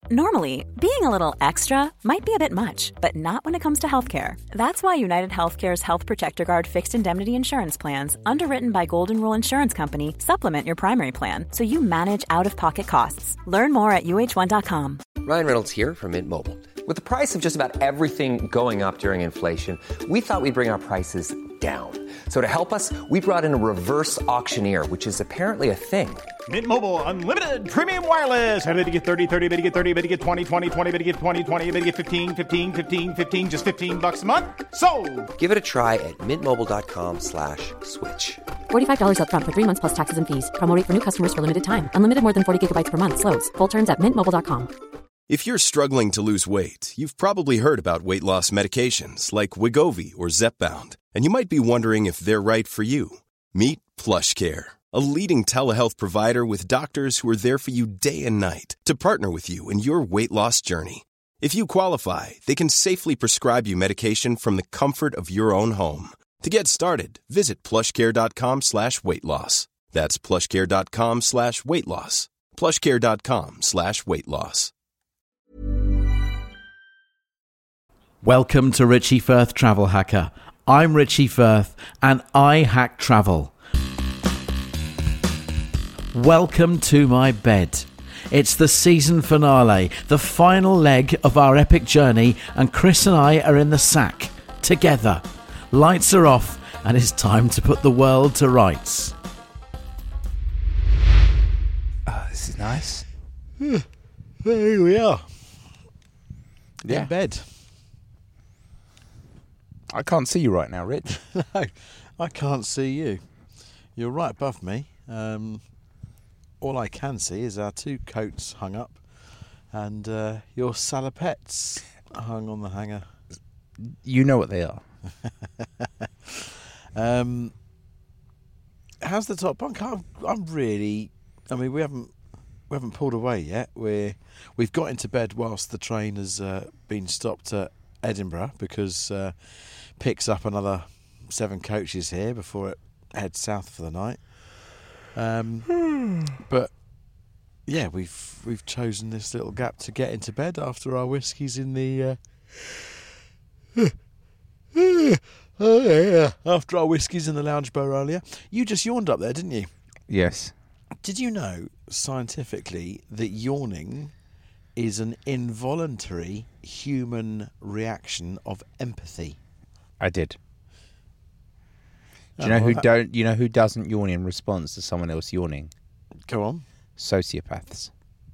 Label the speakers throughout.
Speaker 1: Normally, being a little extra might be a bit much, but not when it comes to healthcare. That's why United Healthcare's Health Protector Guard fixed indemnity insurance plans, underwritten by Golden Rule Insurance Company, supplement your primary plan so you manage out-of-pocket costs. Learn more at uh1.com.
Speaker 2: Ryan Reynolds here from Mint Mobile. With the price of just about everything going up during inflation, we thought we'd bring our prices down. So to help us, we brought in a reverse auctioneer, which is apparently a thing.
Speaker 3: Mint Mobile Unlimited Premium Wireless. How to get 30, 30, bit to get 30, bit to get 20, 20, 20, bit to get 20, 20, bit to get 15, 15, 15, 15, just $15 a month? Sold!
Speaker 2: Give it a try at mintmobile.com/switch.
Speaker 4: $45 up front for 3 months plus taxes and fees. Promo rate for new customers for limited time. Unlimited more than 40 gigabytes per month. Slows full terms at mintmobile.com.
Speaker 5: If you're struggling to lose weight, you've probably heard about weight loss medications like Wegovy or Zepbound, and you might be wondering if they're right for you. Meet PlushCare, a leading telehealth provider with doctors who are there for you day and night to partner with you in your weight loss journey. If you qualify, they can safely prescribe you medication from the comfort of your own home. To get started, visit plushcare.com/weight-loss. That's plushcare.com/weight-loss. plushcare.com/weight-loss.
Speaker 6: Welcome to Richie Firth Travel Hacker. I'm Richie Firth and I hack travel. Welcome to my bed. It's the season finale, the final leg of our epic journey, and Chris and I are in the sack together. Lights are off and it's time to put the world to rights.
Speaker 7: Oh, this is nice.
Speaker 6: Here we are.
Speaker 7: Yeah.
Speaker 6: In bed.
Speaker 7: I can't see you right now, Rich.
Speaker 6: No, I can't see you. You're right above me. All I can see is our two coats hung up and your salopettes hung on the hanger.
Speaker 7: You know what they are.
Speaker 6: How's the top bunk? I'm really. I mean, we haven't pulled away yet. We've got into bed whilst the train has been stopped at Edinburgh because picks up another 7 coaches here before it heads south for the night. But yeah, we've chosen this little gap to get into bed after our whiskies in the after our whiskies in the lounge bar earlier. You just yawned up there, didn't you?
Speaker 7: Yes.
Speaker 6: Did you know scientifically that yawning is an involuntary human reaction of empathy?
Speaker 7: I did. Do you know who don't? You know who doesn't yawn in response to someone else yawning?
Speaker 6: Go on.
Speaker 7: Sociopaths.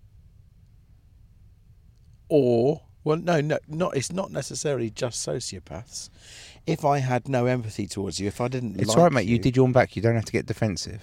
Speaker 6: Or, well, no, not. It's not necessarily just sociopaths. If I had no empathy towards you, if I didn't,
Speaker 7: It's
Speaker 6: like
Speaker 7: all right, mate. You did yawn back. You don't have to get defensive.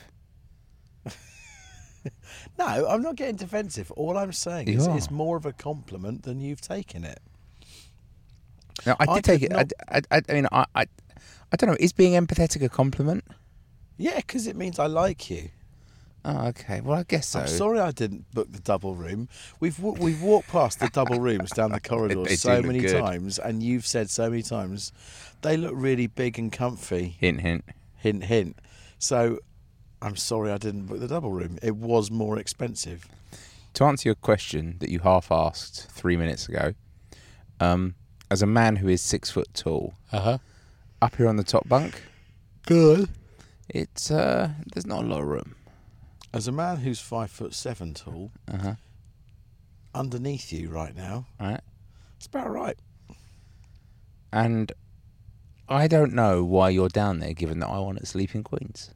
Speaker 6: No, I'm not getting defensive. All I'm saying is it's more of a compliment than you've taken it.
Speaker 7: No, I did take it. I mean, I don't know. Is being empathetic a compliment?
Speaker 6: Yeah, because it means I like you.
Speaker 7: Oh, okay. Well, I guess so.
Speaker 6: I'm sorry I didn't book the double room. We've walked past the double rooms down the corridor
Speaker 7: They
Speaker 6: so
Speaker 7: do
Speaker 6: many
Speaker 7: look good.
Speaker 6: times, and you've said so many times they look really big and comfy.
Speaker 7: Hint, hint.
Speaker 6: Hint, hint. So I'm sorry I didn't book the double room. It was more expensive.
Speaker 7: To answer your question that you half asked 3 minutes ago, as a man who is 6 foot tall, up here on the top bunk,
Speaker 6: good.
Speaker 7: It's there's not a lot of room.
Speaker 6: As a man who's 5'7" tall, underneath you right now,
Speaker 7: Right.
Speaker 6: it's about right.
Speaker 7: And I don't know why you're down there, given that I wanted to sleep in Queens.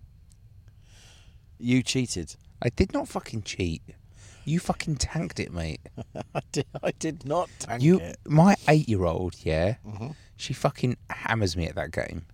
Speaker 6: You cheated.
Speaker 7: I did not fucking cheat. You fucking tanked it, mate.
Speaker 6: I did not tank it.
Speaker 7: My 8-year-old, she fucking hammers me at that game.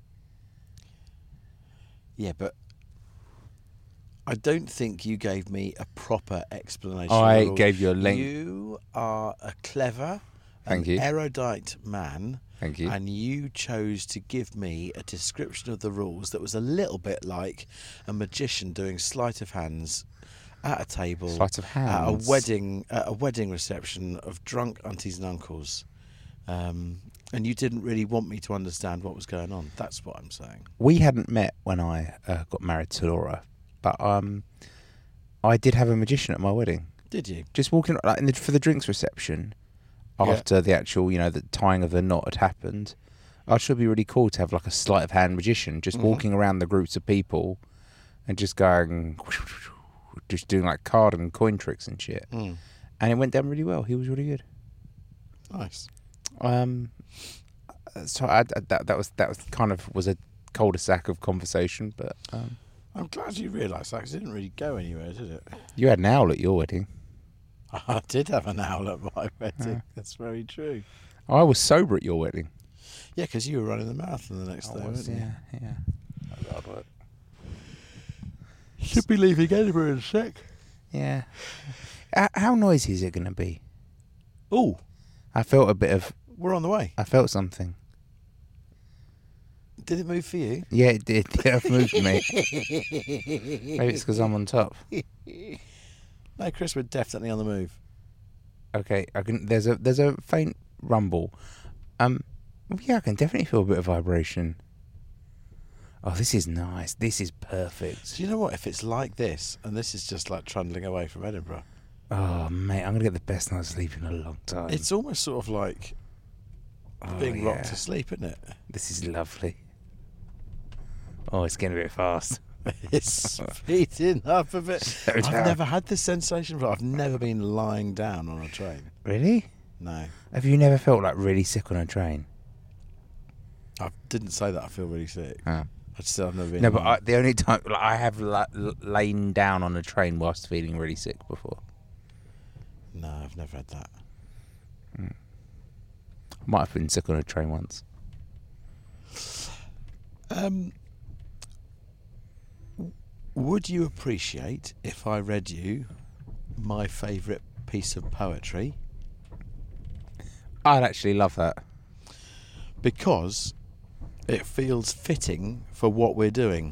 Speaker 6: Yeah, but I don't think you gave me a proper explanation.
Speaker 7: I gave you a link.
Speaker 6: You are a clever
Speaker 7: Thank you.
Speaker 6: erudite man.
Speaker 7: Thank you.
Speaker 6: And you chose to give me a description of the rules that was a little bit like a magician doing sleight of hands at a table,
Speaker 7: Sleight of hands?
Speaker 6: at a wedding reception of drunk aunties and uncles. And you didn't really want me to understand what was going on. That's what I'm saying.
Speaker 7: We hadn't met when I got married to Laura, but I did have a magician at my wedding.
Speaker 6: Did you?
Speaker 7: Just walking like for the drinks reception after the actual, the tying of the knot had happened. It should be really cool to have like a sleight of hand magician just walking around the groups of people and just going, just doing like card and coin tricks and shit. And it went down really well. He was really good.
Speaker 6: Nice.
Speaker 7: So that was kind of was a cul-de-sac of conversation, but
Speaker 6: I'm glad you realised that 'cause it didn't really go anywhere, did it?
Speaker 7: you had an owl at your wedding.
Speaker 6: I did have an owl at my wedding. That's very true.
Speaker 7: I was sober at your wedding.
Speaker 6: Yeah, because you were running the marathon the next day, weren't you?
Speaker 7: Yeah. Hard work.
Speaker 6: Should be leaving Edinburgh in a sec.
Speaker 7: Yeah. How noisy is it going to be?
Speaker 6: Oh,
Speaker 7: I felt a bit of...
Speaker 6: we're on the way.
Speaker 7: I felt something.
Speaker 6: Did it move for you?
Speaker 7: Yeah, it did. It moved me. Maybe it's because I'm on top.
Speaker 6: No, Chris, we're definitely on the move.
Speaker 7: Okay, there's a faint rumble. Yeah, I can definitely feel a bit of vibration. Oh, this is nice. This is perfect.
Speaker 6: Do you know what? If it's like this, and this is just like trundling away from Edinburgh.
Speaker 7: Oh, mate, I'm going to get the best night's sleep in a long time.
Speaker 6: It's almost sort of like being rocked to sleep, isn't it?
Speaker 7: This is lovely. Oh, it's getting a bit fast.
Speaker 6: It's speeding up a bit. I've never had this sensation before. I've never been lying down on a train.
Speaker 7: Really?
Speaker 6: No.
Speaker 7: Have you never felt like really sick on a train?
Speaker 6: I didn't say that I feel really sick.
Speaker 7: Oh.
Speaker 6: I just said I've never been.
Speaker 7: No, but the only time I have lain down on a train whilst feeling really sick before.
Speaker 6: No, I've never had that.
Speaker 7: I might have been sick on a train once.
Speaker 6: Would you appreciate if I read you my favourite piece of poetry?
Speaker 7: I'd actually love that.
Speaker 6: Because it feels fitting for what we're doing.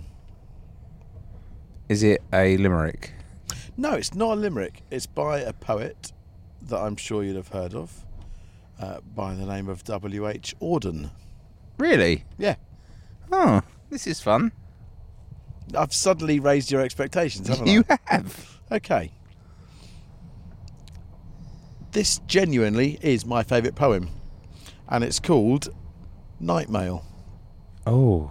Speaker 7: Is it a limerick?
Speaker 6: No, it's not a limerick. It's by a poet that I'm sure you'd have heard of, by the name of W.H. Auden.
Speaker 7: Really?
Speaker 6: Yeah.
Speaker 7: Oh, this is fun.
Speaker 6: I've suddenly raised your expectations, haven't
Speaker 7: You
Speaker 6: I?
Speaker 7: have.
Speaker 6: Okay. This genuinely is my favourite poem, and it's called Night Mail.
Speaker 7: Oh.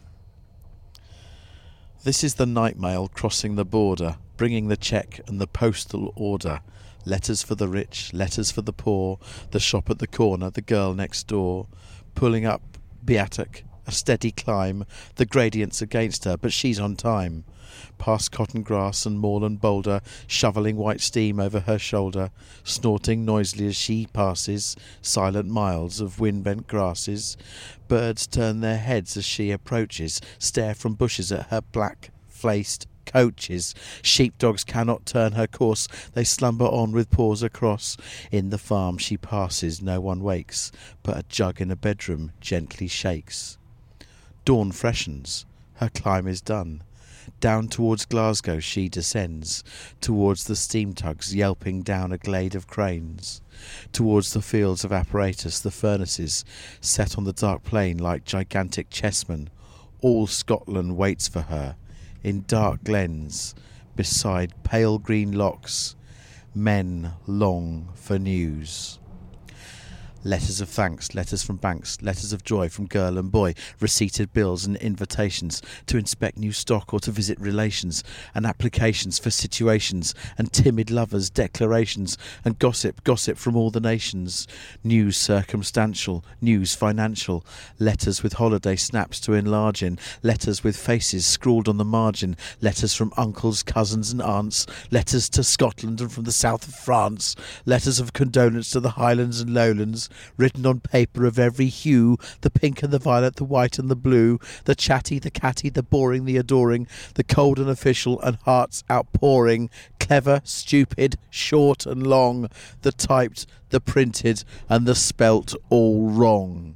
Speaker 6: This is the night mail crossing the border, bringing the cheque and the postal order. Letters for the rich, letters for the poor, the shop at the corner, the girl next door. Pulling up Beatic, a steady climb, the gradient's against her, but she's on time. Past cotton grass and moorland boulder, shovelling white steam over her shoulder, snorting noisily as she passes, silent miles of wind-bent grasses. Birds turn their heads as she approaches, stare from bushes at her black-flaced coaches. Sheepdogs cannot turn her course, they slumber on with paws across. In the farm she passes, no one wakes, but a jug in a bedroom gently shakes. Dawn freshens, her climb is done. Down towards Glasgow she descends, towards the steam tugs yelping down a glade of cranes, towards the fields of apparatus, the furnaces set on the dark plain like gigantic chessmen. All Scotland waits for her, in dark glens, beside pale green locks, men long for news. Letters of thanks, letters from banks, letters of joy from girl and boy, receipted bills and invitations to inspect new stock or to visit relations, and applications for situations, and timid lovers' declarations, and gossip from all the nations. News circumstantial, news financial, letters with holiday snaps to enlarge in, letters with faces scrawled on the margin, letters from uncles, cousins and aunts, letters to Scotland and from the south of France, letters of condolence to the Highlands and Lowlands, written on paper of every hue, the pink and the violet, the white and the blue, the chatty, the catty, the boring, the adoring, the cold and official, and hearts outpouring, clever, stupid, short and long, the typed, the printed, and the spelt all wrong.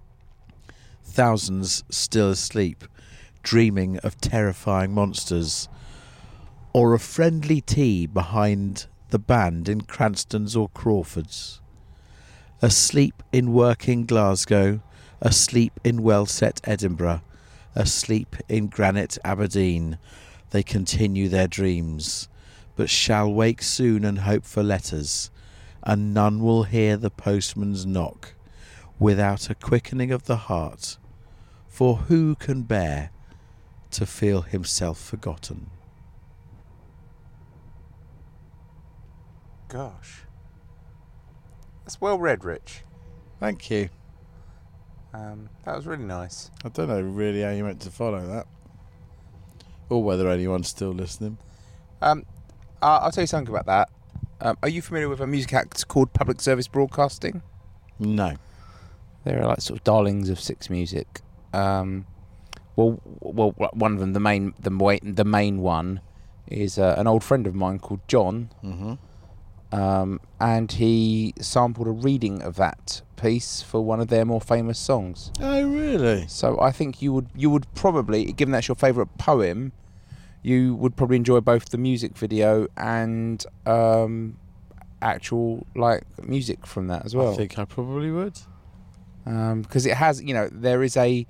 Speaker 6: Thousands still asleep, dreaming of terrifying monsters, or a friendly tea behind the band in Cranston's or Crawford's. Asleep in working Glasgow, asleep in well-set Edinburgh, asleep in granite Aberdeen, they continue their dreams, but shall wake soon and hope for letters, and none will hear the postman's knock without a quickening of the heart, for who can bear to feel himself forgotten?
Speaker 7: Gosh. That's well read, Rich.
Speaker 6: Thank you.
Speaker 7: That was really nice.
Speaker 6: I don't know really how you meant to follow that, or whether anyone's still listening.
Speaker 7: I'll tell you something about that. Are you familiar with a music act called Public Service Broadcasting?
Speaker 6: No.
Speaker 7: They're like sort of darlings of Six Music. Well, one of them, the main one, is an old friend of mine called John.
Speaker 6: Mm-hmm.
Speaker 7: And he sampled a reading of that piece for one of their more famous songs.
Speaker 6: Oh, really?
Speaker 7: So I think you would probably, given that's your favourite poem, you would probably enjoy both the music video and actual like music from that as well.
Speaker 6: I think I probably would.
Speaker 7: Because it has, there is a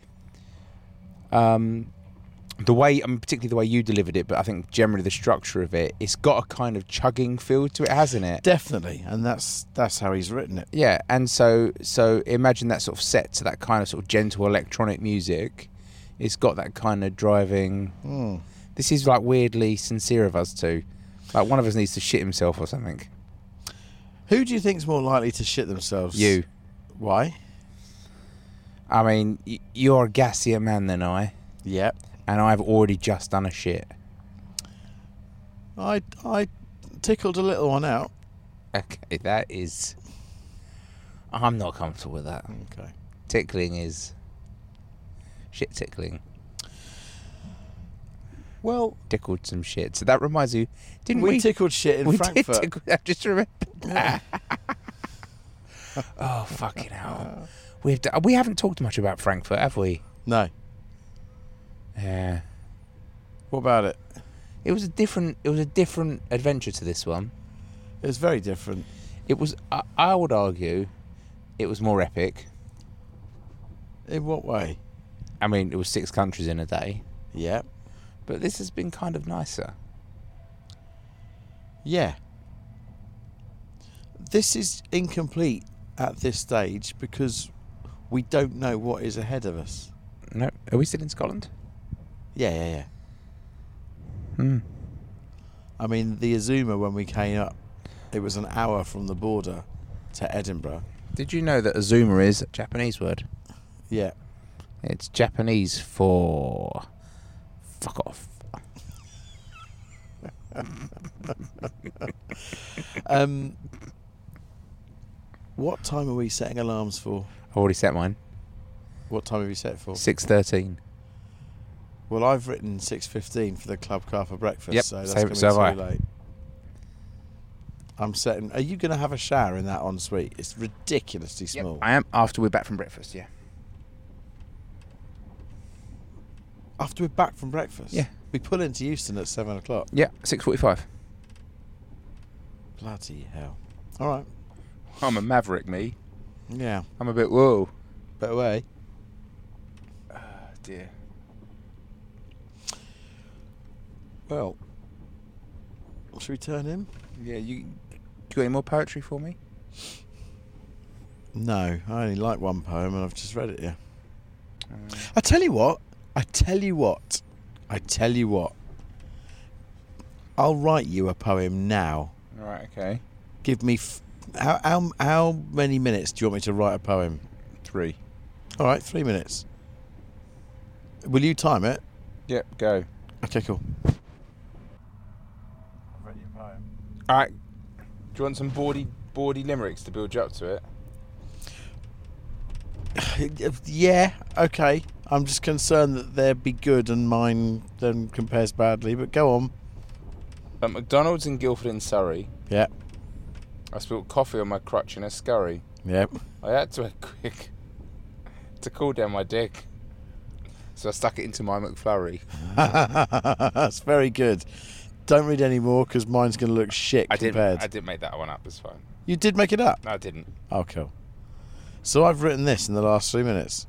Speaker 7: the way, particularly the way you delivered it, but I think generally the structure of it, it's got a kind of chugging feel to it, hasn't it?
Speaker 6: Definitely, and that's how he's written it.
Speaker 7: Yeah, and so imagine that sort of set to that kind of sort of gentle electronic music. It's got that kind of driving. This is like weirdly sincere of us two. Like one of us needs to shit himself or something.
Speaker 6: Who do you think's more likely to shit themselves?
Speaker 7: You.
Speaker 6: Why?
Speaker 7: I mean, you're a gassier man than I.
Speaker 6: Yep.
Speaker 7: And I've already just done a shit.
Speaker 6: I tickled a little one out.
Speaker 7: Okay, that is... I'm not comfortable with that.
Speaker 6: Okay.
Speaker 7: Tickling is... shit tickling.
Speaker 6: Well...
Speaker 7: Tickled some shit. So that reminds you... Didn't we...
Speaker 6: We tickled shit in Frankfurt.
Speaker 7: Did tickle... I just remembered
Speaker 6: that.
Speaker 7: Oh, fucking hell. We haven't talked much about Frankfurt, have we?
Speaker 6: No.
Speaker 7: Yeah.
Speaker 6: What about it?
Speaker 7: It was a different adventure to this one.
Speaker 6: It was very different.
Speaker 7: It was, I would argue, it was more epic.
Speaker 6: In what way?
Speaker 7: I mean, it was 6 countries in a day.
Speaker 6: Yeah.
Speaker 7: But this has been kind of nicer.
Speaker 6: Yeah. This is incomplete at this stage because we don't know what is ahead of us.
Speaker 7: No, are we still in Scotland?
Speaker 6: Yeah.
Speaker 7: Hmm.
Speaker 6: I mean, the Azuma, when we came up, it was an hour from the border to Edinburgh.
Speaker 7: Did you know that Azuma is a Japanese word?
Speaker 6: Yeah.
Speaker 7: It's Japanese for fuck off.
Speaker 6: What time are we setting alarms for?
Speaker 7: I've already set mine.
Speaker 6: What time have you set for?
Speaker 7: 6:13.
Speaker 6: Well, I've written 6:15 for the club car for breakfast,
Speaker 7: Yep,
Speaker 6: so that's
Speaker 7: so
Speaker 6: going to be
Speaker 7: have I.
Speaker 6: too late. I'm setting... Are you going to have a shower in that ensuite? It's ridiculously small.
Speaker 7: Yep, I am, after we're back from breakfast, yeah.
Speaker 6: After we're back from breakfast?
Speaker 7: Yeah.
Speaker 6: We pull into Euston at 7 o'clock.
Speaker 7: Yeah, 6:45.
Speaker 6: Bloody hell. All right.
Speaker 7: I'm a maverick, me.
Speaker 6: Yeah.
Speaker 7: I'm a bit, whoa.
Speaker 6: Better way.
Speaker 7: Oh, dear.
Speaker 6: Well, should we turn in?
Speaker 7: Yeah, you got any more poetry for me?
Speaker 6: No, I only like one poem and I've just read it, yeah. I tell you what. I'll write you a poem now.
Speaker 7: Right, okay.
Speaker 6: Give me... How many minutes do you want me to write a poem?
Speaker 7: 3.
Speaker 6: All right, 3 minutes. Will you time it?
Speaker 7: Yep, go.
Speaker 6: Okay, cool. I've read your poem.
Speaker 7: All right. Do you want some bawdy limericks to build you up to it?
Speaker 6: Yeah, okay. I'm just concerned that they'd be good and mine then compares badly, but go on.
Speaker 7: At McDonald's in Guildford in Surrey,
Speaker 6: Yeah.
Speaker 7: I spilled coffee on my crutch in a scurry.
Speaker 6: Yep.
Speaker 7: I had to act quick to cool down my dick, so I stuck it into my McFlurry.
Speaker 6: That's very good. Don't read any more because mine's going to look shit compared.
Speaker 7: I did make that one up, it's fine.
Speaker 6: You did make it up?
Speaker 7: No, I didn't.
Speaker 6: Oh, cool. So I've written this in the last 3 minutes.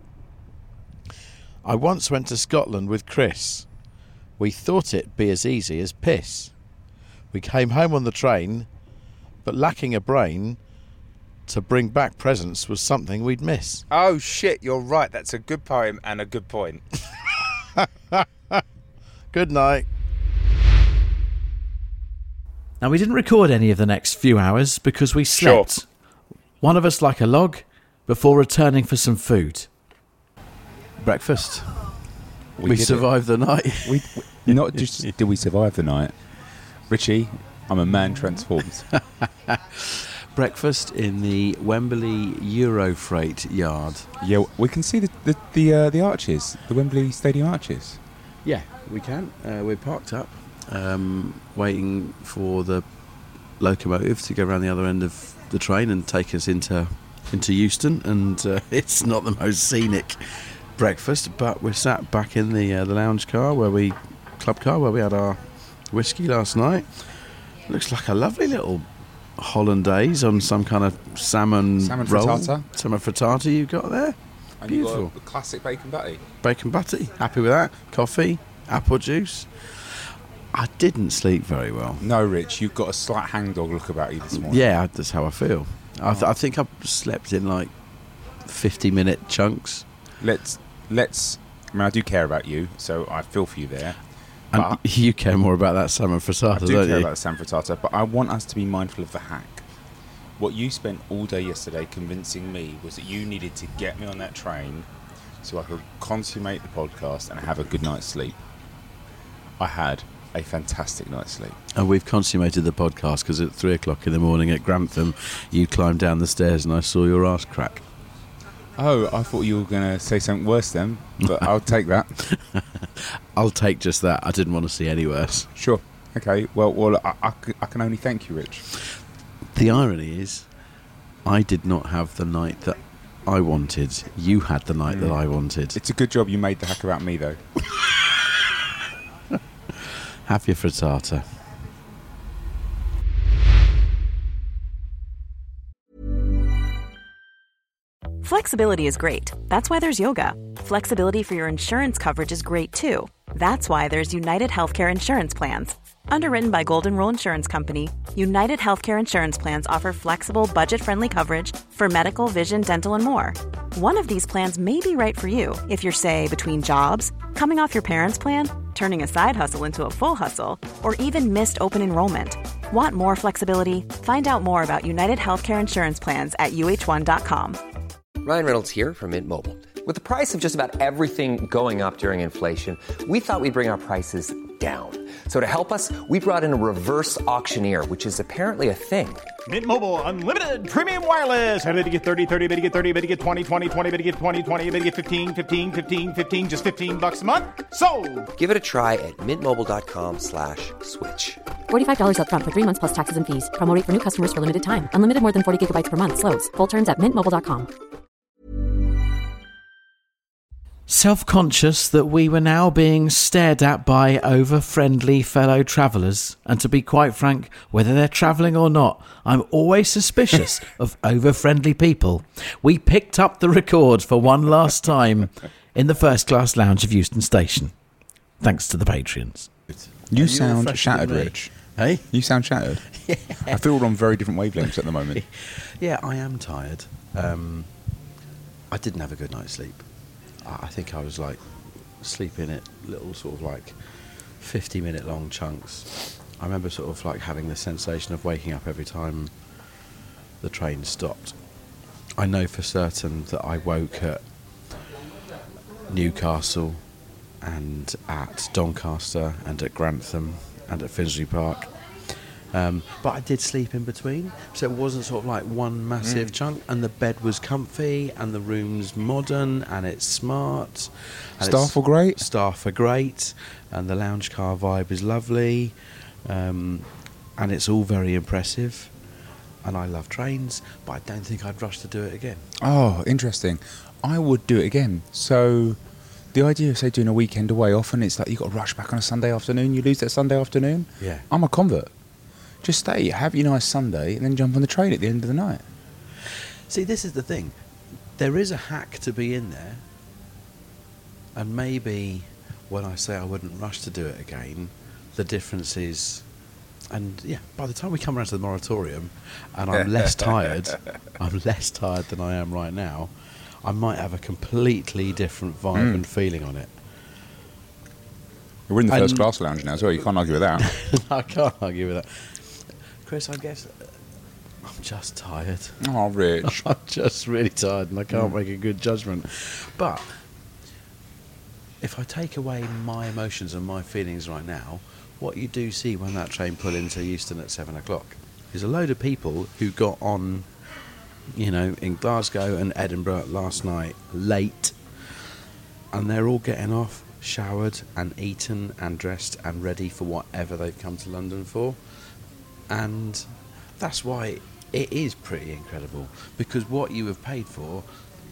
Speaker 6: I once went to Scotland with Chris. We thought it'd be as easy as piss. We came home on the train, but lacking a brain to bring back presents was something we'd miss.
Speaker 7: Oh shit, you're right. That's a good poem and a good point.
Speaker 6: Good night.
Speaker 8: Now, we didn't record any of the next few hours because we slept.
Speaker 7: Sure.
Speaker 8: One of us like a log before returning for some food.
Speaker 6: Breakfast.
Speaker 7: We
Speaker 6: We
Speaker 7: did
Speaker 6: survived the night.
Speaker 7: We not just did we survive the night, Richie. I'm a man transformed.
Speaker 6: Breakfast in the Wembley Eurofreight yard.
Speaker 7: Yeah, we can see the arches, the Wembley Stadium arches.
Speaker 6: Yeah, we can. We're parked up, waiting for the locomotive to go around the other end of the train and take us into Euston. And it's not the most scenic breakfast, but we're sat back in the lounge car club car where we had our whiskey last night. Looks like a lovely little hollandaise on some kind of salmon roll.
Speaker 7: Frittata.
Speaker 6: Salmon frittata you've got there.
Speaker 7: And
Speaker 6: Beautiful.
Speaker 7: you got a classic bacon butty.
Speaker 6: Bacon butty. Happy with that. Coffee. Apple juice. I didn't sleep very well.
Speaker 7: No, Rich, you've got a slight hangdog look about you this morning.
Speaker 6: Yeah, that's how I feel. I think I've slept in like 50-minute chunks.
Speaker 7: Let's. I mean, I do care about you, so I feel for you there.
Speaker 6: And
Speaker 7: But
Speaker 6: you care more about that salmon frittata,
Speaker 7: I do
Speaker 6: don't
Speaker 7: care
Speaker 6: you?
Speaker 7: about the salmon frittata, but I want us to be mindful of the hack. What you spent all day yesterday convincing me was that you needed to get me on that train so I could consummate the podcast and have a good night's sleep. I had a fantastic night's sleep.
Speaker 6: And we've consummated the podcast because at 3 o'clock in the morning at Grantham, you climbed down the stairs and I saw your arse crack.
Speaker 7: Oh, I thought you were going to say something worse then, but I'll take that.
Speaker 6: I'll take just that. I didn't want to see any worse.
Speaker 7: Sure. Okay. Well, I can only thank you, Rich.
Speaker 6: The irony is, I did not have the night that I wanted. You had the night that I wanted.
Speaker 7: It's a good job you made the hack about me, though.
Speaker 6: Have your frittata.
Speaker 1: Flexibility is great. That's why there's yoga. Flexibility for your insurance coverage is great too. That's why there's United Healthcare Insurance Plans. Underwritten by Golden Rule Insurance Company, United Healthcare Insurance Plans offer flexible, budget-friendly coverage for medical, vision, dental, and more. One of these plans may be right for you if you're, say, between jobs, coming off your parents' plan, turning a side hustle into a full hustle, or even missed open enrollment. Want more flexibility? Find out more about United Healthcare Insurance Plans at uh1.com.
Speaker 2: Ryan Reynolds here from Mint Mobile. With the price of just about everything going up during inflation, we thought we'd bring our prices down. So to help us, we brought in a reverse auctioneer, which is apparently a thing.
Speaker 3: Mint Mobile Unlimited Premium Wireless. How to get 30, 30, bit to get 30, bit to get 20, 20, 20, bit to get 20, 20, bit to get 15, 15, 15, 15, just $15 a month? Sold!
Speaker 2: Give it a try at mintmobile.com/switch.
Speaker 4: $45 up front for 3 months plus taxes and fees. Promo rate for new customers for limited time. Unlimited more than 40 gigabytes per month. Slows full terms at mintmobile.com.
Speaker 8: Self-conscious that we were now being stared at by over-friendly fellow travellers, and to be quite frank, whether they're travelling or not, I'm always suspicious of over-friendly people. We picked up the record for one last time in the first-class lounge of Euston Station. Thanks to the Patreons.
Speaker 7: You
Speaker 6: Are
Speaker 7: sound
Speaker 6: fresher
Speaker 7: shattered,
Speaker 6: than me?
Speaker 7: Rich.
Speaker 6: Hey?
Speaker 7: You sound shattered. I feel we're on very different wavelengths at the moment.
Speaker 6: Yeah, I am tired. I didn't have a good night's sleep. I think I was like sleeping at little sort of like 50-minute long chunks. I remember sort of like having the sensation of waking up every time the train stopped. I know for certain that I woke at Newcastle and at Doncaster and at Grantham and at Finsbury Park. But I did sleep in between, so it wasn't sort of like one massive chunk, and the bed was comfy and the room's modern and it's smart. And
Speaker 7: Staff were great?
Speaker 6: Staff are great, and the lounge car vibe is lovely, and it's all very impressive. And I love trains, but I don't think I'd rush to do it again.
Speaker 7: Oh, interesting. I would do it again. So the idea of, say, doing a weekend away, often it's like you've got to rush back on a Sunday afternoon, you lose that Sunday afternoon.
Speaker 6: Yeah.
Speaker 7: I'm a convert. Just stay, have your nice Sunday, and then jump on the train at the end of the night.
Speaker 6: See, this is the thing. There is a hack to be in there, and maybe when I say I wouldn't rush to do it again, the difference is And yeah, by the time we come around to the moratorium, and I'm less tired, than I am right now, I might have a completely different vibe and feeling on it.
Speaker 7: We're in the first class lounge now as well. You can't argue with that.
Speaker 6: I can't argue with that. Chris, I guess I'm just tired.
Speaker 7: Oh, Rich.
Speaker 6: I'm just really tired and I can't make a good judgment. But if I take away my emotions and my feelings right now, what you do see when that train pulled into Euston at 7 o'clock is a load of people who got on, in Glasgow and Edinburgh last night late, and they're all getting off, showered and eaten and dressed and ready for whatever they've come to London for. And that's why it is pretty incredible, because what you have paid for,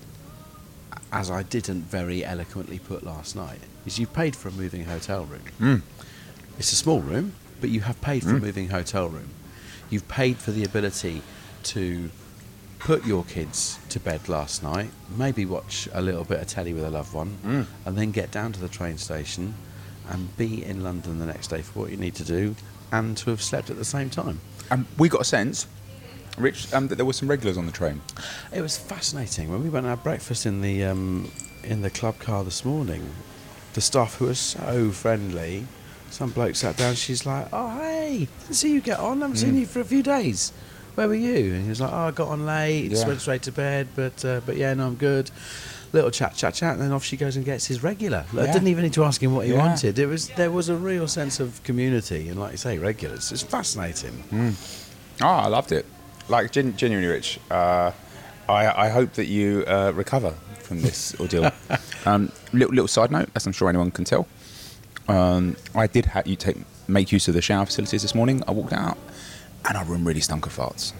Speaker 6: as I didn't very eloquently put last night, is you've paid for a moving hotel room. It's a small room, but you have paid for a moving hotel room. You've paid for the ability to put your kids to bed last night, maybe watch a little bit of telly with a loved one, and then get down to the train station and be in London the next day for what you need to do, and to have slept at the same time.
Speaker 7: We got a sense, Rich, that there were some regulars on the train.
Speaker 6: It was fascinating. When we went and had breakfast in the club car this morning, the staff who were so friendly, some bloke sat down, she's like, "Oh, hey, didn't see you get on, haven't seen you for a few days. Where were you?" And he was like, "Oh, I got on late, just went straight to bed, but yeah, no, I'm good." Little chat, and then off she goes and gets his regular. I didn't even need to ask him what he wanted. There was a real sense of community, and like you say, regulars. It's fascinating.
Speaker 7: Oh, I loved it. Like, genuinely, Rich. I hope that you recover from this ordeal. Little side note, as I'm sure anyone can tell, I did have you make use of the shower facilities this morning. I walked out, and our room really stunk of farts.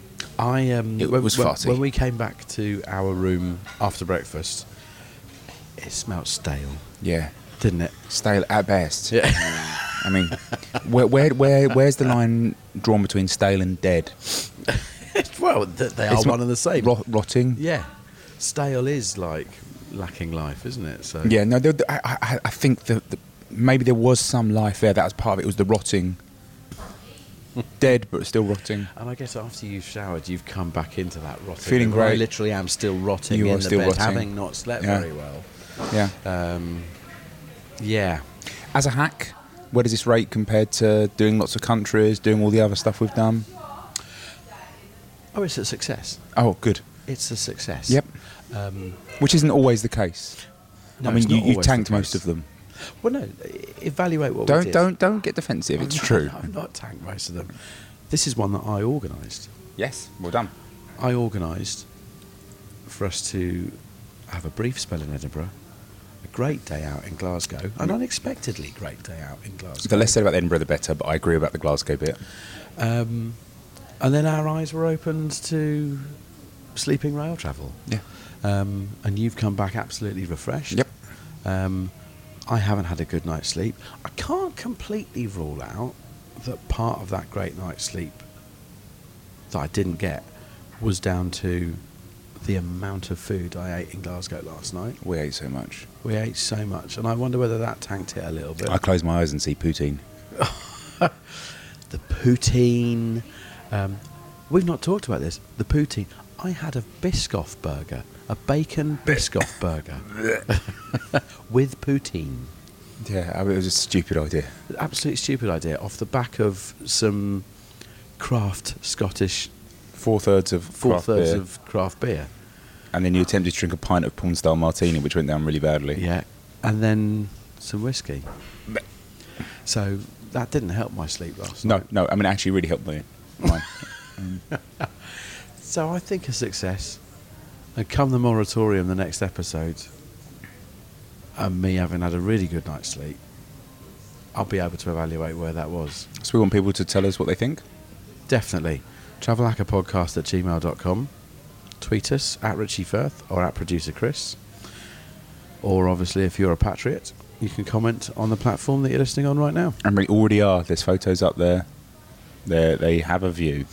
Speaker 7: It was farty.
Speaker 6: When we came back to our room after breakfast, it smelled stale.
Speaker 7: Yeah,
Speaker 6: didn't it?
Speaker 7: Stale at best. Yeah. I mean, where's the line drawn between stale and dead?
Speaker 6: Well, they are one and the same.
Speaker 7: Rotting.
Speaker 6: Yeah, stale is like lacking life, isn't it? So
Speaker 7: yeah, no, I think that maybe there was some life there. That was part of it. Was the rotting. Dead but still rotting.
Speaker 6: And I guess after you've showered, you've come back into that rotting.
Speaker 7: Feeling great.
Speaker 6: I literally am still rotting
Speaker 7: you
Speaker 6: in
Speaker 7: are
Speaker 6: the
Speaker 7: still
Speaker 6: bed,
Speaker 7: rotting.
Speaker 6: having not slept very well.
Speaker 7: Yeah.
Speaker 6: Yeah.
Speaker 7: As a hack, where does this rate compared to doing lots of countries, doing all the other stuff we've done?
Speaker 6: Oh, it's a success.
Speaker 7: Oh, good.
Speaker 6: It's a success.
Speaker 7: Yep. Which isn't always the case.
Speaker 6: No,
Speaker 7: I mean,
Speaker 6: it's not
Speaker 7: you
Speaker 6: always
Speaker 7: tanked
Speaker 6: the
Speaker 7: most
Speaker 6: case.
Speaker 7: of them.
Speaker 6: Well, no. Evaluate what we did.
Speaker 7: Don't get defensive. It's true.
Speaker 6: I've not tanked most of them. This is one that I organised.
Speaker 7: Yes. Well done.
Speaker 6: I organised for us to have a brief spell in Edinburgh, a great day out in Glasgow, an unexpectedly great day out in Glasgow.
Speaker 7: The less said about Edinburgh, the better. But I agree about the Glasgow bit.
Speaker 6: And then our eyes were opened to sleeping rail travel.
Speaker 7: Yeah.
Speaker 6: And you've come back absolutely refreshed.
Speaker 7: Yep.
Speaker 6: I haven't had a good night's sleep. I can't completely rule out that part of that great night's sleep that I didn't get was down to the amount of food I ate in Glasgow last night.
Speaker 7: We ate so much.
Speaker 6: And I wonder whether that tanked it a little bit.
Speaker 7: I close my eyes and see poutine.
Speaker 6: The poutine. We've not talked about this. The poutine. I had a Biscoff burger, a bacon Biscoff burger with poutine.
Speaker 7: Yeah, I mean, it was a stupid idea.
Speaker 6: Absolutely stupid idea. Off the back of some craft Scottish
Speaker 7: 4/3 of
Speaker 6: of craft beer.
Speaker 7: And then you attempted to drink a pint of porn-style martini, which went down really badly.
Speaker 6: Yeah, and then some whiskey. So that didn't help my sleep last night.
Speaker 7: No, I mean, it actually really helped me. Mine.
Speaker 6: So I think a success. And come the moratorium, the next episode, and me having had a really good night's sleep, I'll be able to evaluate where that was.
Speaker 7: So we want people to tell us what they think?
Speaker 6: Definitely. travelhackerpodcast@gmail.com. Tweet us at Richie Firth or at Producer Chris. Or obviously, if you're a patriot, you can comment on the platform that you're listening on right now.
Speaker 7: And we already are. There's photos up there. They have a view.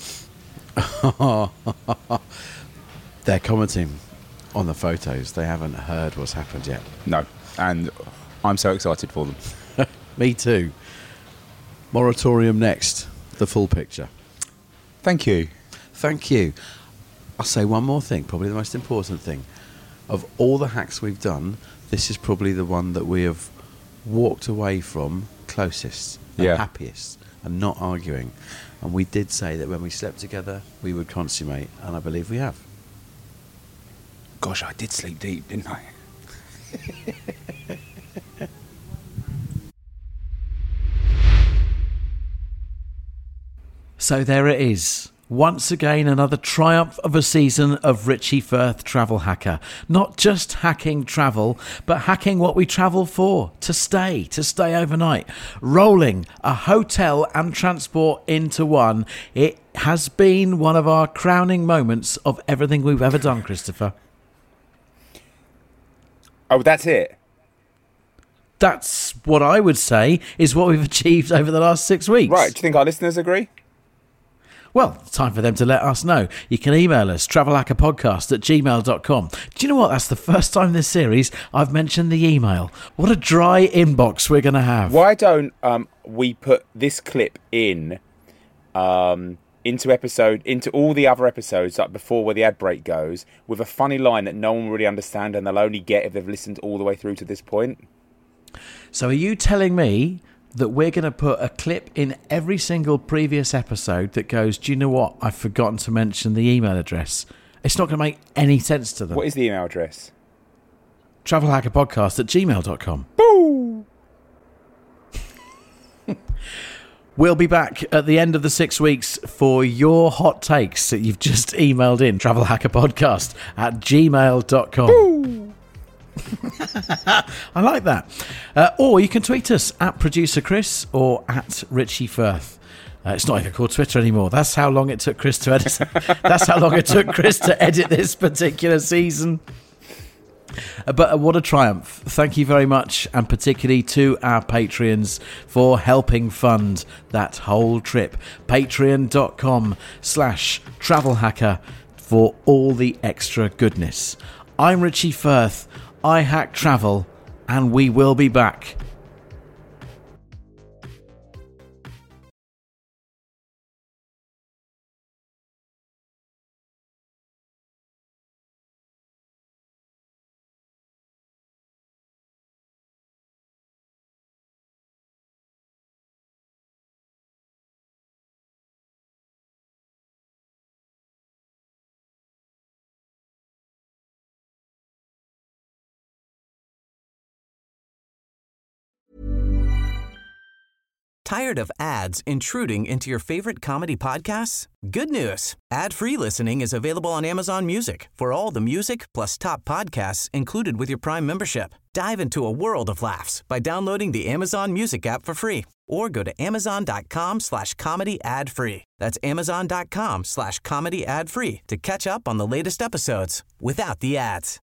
Speaker 6: They're commenting on the photos. They haven't heard what's happened yet.
Speaker 7: No. And I'm so excited for them.
Speaker 6: Me too. Moratorium next.
Speaker 8: the full picture.
Speaker 7: Thank you.
Speaker 8: Thank you. I'll say one more thing, probably the most important thing. Of all the hacks we've done, this is probably the one that we have walked away from closest and happiest and not arguing. And we did say that when we slept together, we would consummate, and I believe we have.
Speaker 7: Gosh, I did sleep deep, didn't I?
Speaker 8: So there it is. Once again, another triumph of a season of Richie Firth Travel Hacker. Not just hacking travel, but hacking what we travel for, to stay overnight. Rolling a hotel and transport into one. It has been one of our crowning moments of everything we've ever done, Christopher.
Speaker 7: Oh, that's it?
Speaker 8: That's what I would say is what we've achieved over the last 6 weeks.
Speaker 7: Right, do you think our listeners agree?
Speaker 8: Well, it's time for them to let us know. You can email us, travelhackerpodcast@gmail.com. Do you know what? That's the first time this series I've mentioned the email. What a dry inbox we're going to have.
Speaker 7: Why don't we put this clip into all the other episodes, like before where the ad break goes, with a funny line that no one will really understand and they'll only get if they've listened all the way through to this point?
Speaker 8: So are you telling me that we're going to put a clip in every single previous episode that goes, do you know what? I've forgotten to mention the email address. It's not going to make any sense to them.
Speaker 7: What is the email address?
Speaker 8: travelhackerpodcast@gmail.com.
Speaker 7: Boo!
Speaker 8: We'll be back at the end of the 6 weeks for your hot takes that you've just emailed in. travelhackerpodcast@gmail.com.
Speaker 7: Boo!
Speaker 8: I like that. Or you can tweet us at Producer Chris or at Richie Firth. It's not even called Twitter anymore. That's how long it took Chris to edit. That's how long it took Chris to edit this particular season. But what a triumph. Thank you very much, and particularly to our Patreons for helping fund that whole trip. Patreon.com/travelhacker for all the extra goodness. I'm Richie Firth. I hack travel, and we will be back.
Speaker 9: Tired of ads intruding into your favorite comedy podcasts? Good news. Ad-free listening is available on Amazon Music for all the music plus top podcasts included with your Prime membership. Dive into a world of laughs by downloading the Amazon Music app for free or go to amazon.com/comedy ad-free. That's amazon.com/comedy ad-free to catch up on the latest episodes without the ads.